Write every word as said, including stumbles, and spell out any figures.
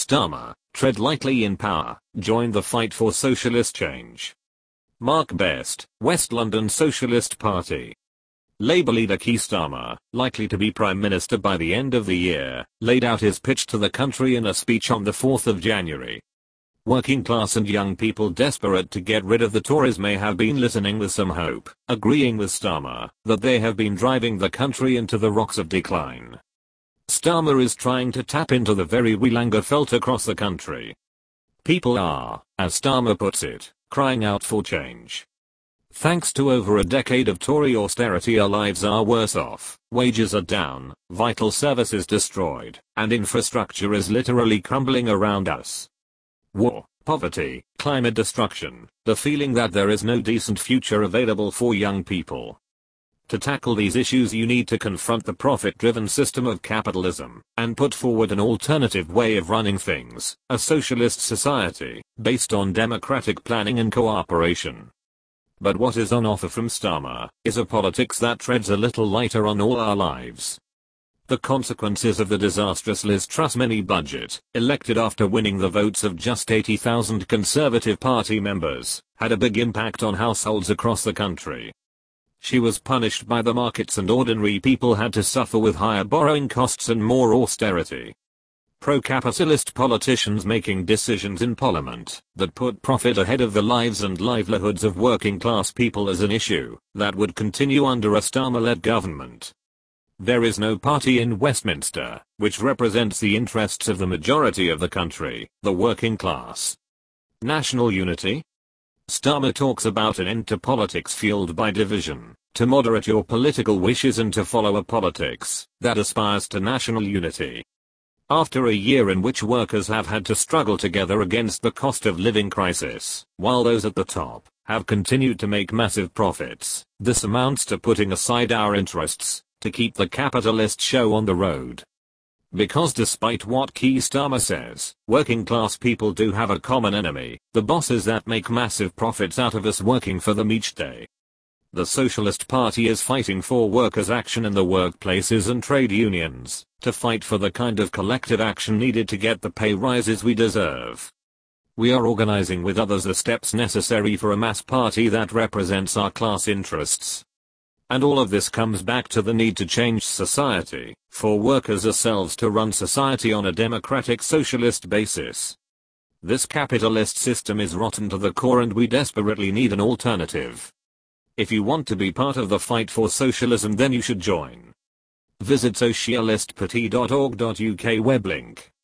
Starmer, tread lightly in power, join the fight for socialist change. Mark Best, West London Socialist Party. Labour leader Keir Starmer, likely to be Prime Minister by the end of the year, laid out his pitch to the country in a speech on the fourth of January. Working class and young people desperate to get rid of the Tories may have been listening with some hope, agreeing with Starmer that they have been driving the country into the rocks of decline. Starmer is trying to tap into the very real anger felt across the country. People are, as Starmer puts it, crying out for change. Thanks to over a decade of Tory austerity, our lives are worse off, wages are down, vital services destroyed, and infrastructure is literally crumbling around us. War, poverty, climate destruction, the feeling that there is no decent future available for young people. To tackle these issues you need to confront the profit-driven system of capitalism, and put forward an alternative way of running things, a socialist society, based on democratic planning and cooperation. But what is on offer from Starmer is a politics that treads a little lighter on all our lives. The consequences of the disastrous Liz Truss mini budget, elected after winning the votes of just eighty thousand Conservative Party members, had a big impact on households across the country. She was punished by the markets and ordinary people had to suffer with higher borrowing costs and more austerity. Pro-capitalist politicians making decisions in Parliament that put profit ahead of the lives and livelihoods of working class people as an issue that would continue under a Starmer-led government. There is no party in Westminster which represents the interests of the majority of the country, the working class. National unity? Starmer talks about an end to politics fueled by division, to moderate your political wishes and to follow a politics that aspires to national unity. After a year in which workers have had to struggle together against the cost of living crisis, while those at the top have continued to make massive profits, this amounts to putting aside our interests to keep the capitalist show on the road. Because despite what Keir Starmer says, working class people do have a common enemy, the bosses that make massive profits out of us working for them each day. The Socialist Party is fighting for workers' action in the workplaces and trade unions, to fight for the kind of collective action needed to get the pay rises we deserve. We are organizing with others the steps necessary for a mass party that represents our class interests. And all of this comes back to the need to change society, for workers ourselves to run society on a democratic socialist basis. This capitalist system is rotten to the core and we desperately need an alternative. If you want to be part of the fight for socialism, then you should join. Visit socialist party dot org dot U K web link.